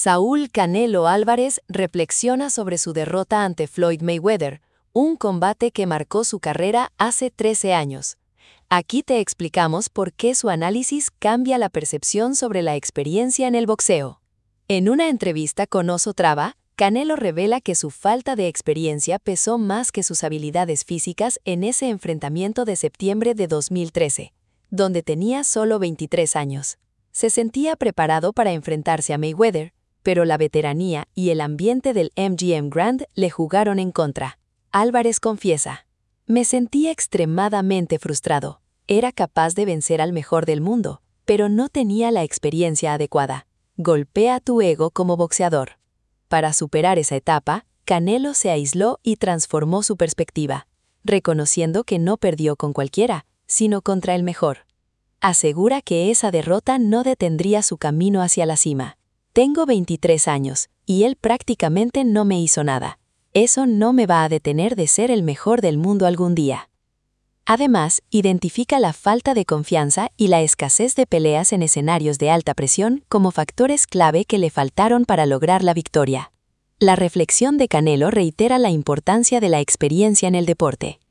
Saúl Canelo Álvarez reflexiona sobre su derrota ante Floyd Mayweather, un combate que marcó su carrera hace 13 años. Aquí te explicamos por qué su análisis cambia la percepción sobre la experiencia en el boxeo. En una entrevista con Oso Traba, Canelo revela que su falta de experiencia pesó más que sus habilidades físicas en ese enfrentamiento de septiembre de 2013, donde tenía solo 23 años. Se sentía preparado para enfrentarse a Mayweather, pero la veteranía y el ambiente del MGM Grand le jugaron en contra. Álvarez confiesa: "Me sentí extremadamente frustrado. Era capaz de vencer al mejor del mundo, pero no tenía la experiencia adecuada. Golpea tu ego como boxeador". Para superar esa etapa, Canelo se aisló y transformó su perspectiva, reconociendo que no perdió con cualquiera, sino contra el mejor. Asegura que esa derrota no detendría su camino hacia la cima. "Tengo 23 años, y él prácticamente no me hizo nada. Eso no me va a detener de ser el mejor del mundo algún día". Además, identifica la falta de confianza y la escasez de peleas en escenarios de alta presión como factores clave que le faltaron para lograr la victoria. La reflexión de Canelo reitera la importancia de la experiencia en el deporte.